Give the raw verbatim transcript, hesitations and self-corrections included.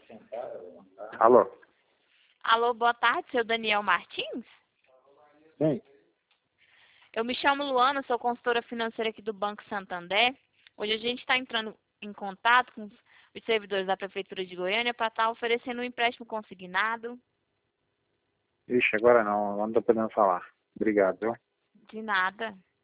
Alô? Alô, boa tarde, seu Daniel Martins? Sim. Eu me chamo Luana, sou consultora financeira aqui do Banco Santander. Hoje a gente está entrando em contato com os servidores da Prefeitura de Goiânia para estar oferecendo um empréstimo consignado. Ixi, agora não, não tô podendo falar. Obrigado, viu? De nada.